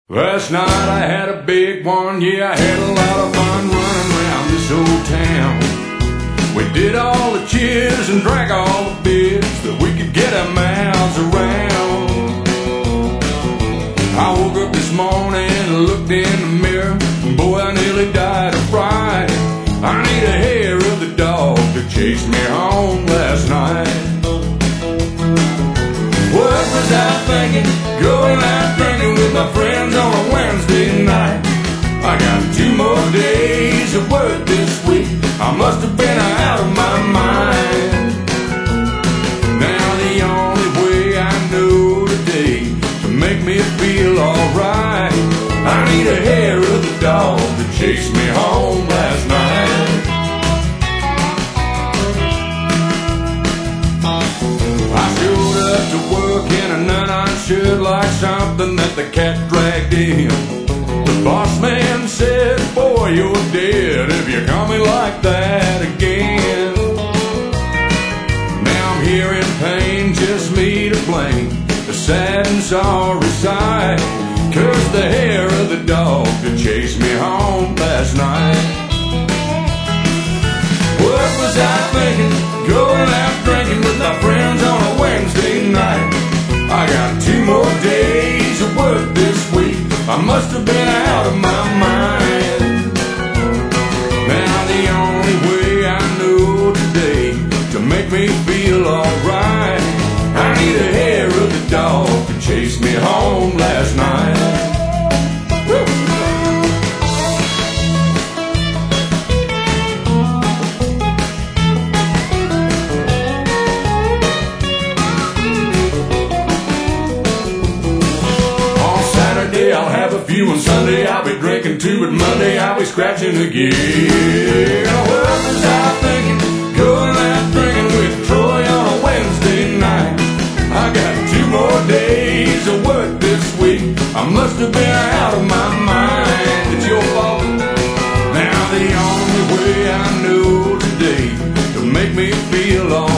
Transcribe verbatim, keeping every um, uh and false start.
Last night I had a big one, yeah, I had a lot of fun running around this old town. We did all the cheers and drank all the beers that we could get our mouths around. I woke up this morning and looked in the mirror, and boy, I nearly died of fright. I need a hair of the dog that chased me home last night. What was I thinking, going out drinking with my friends on a Wednesday night? I got two more days of work this week, I must have been out of my mind. Now the only way I know today to make me feel alright, I need a hair of the dog that chased me home last night. I showed up to work in a nut-on shirt like something that the cat dragged in. The boss man said, boy, you're dead if you call me like that again. Now I'm here in pain, just me to blame, a sad and sorry sight, 'cause the hair of the dog that chased me home last night. What was I thinking, going out drinking with my friends on a Wednesday night? I got two more days of work this week, I must have been out of my mind. Now the only way I know today to make me feel alright, I need a hair of the dog that chased me home last night. Woo! I'll have a few on Sunday, I'll be drinking too, but Monday I'll be scratching again. What was I thinking, going out drinking with Troy on a Wednesday night? I got two more days of work this week, I must have been out of my mind. It's your fault. Now the only way I know today to make me feel alright,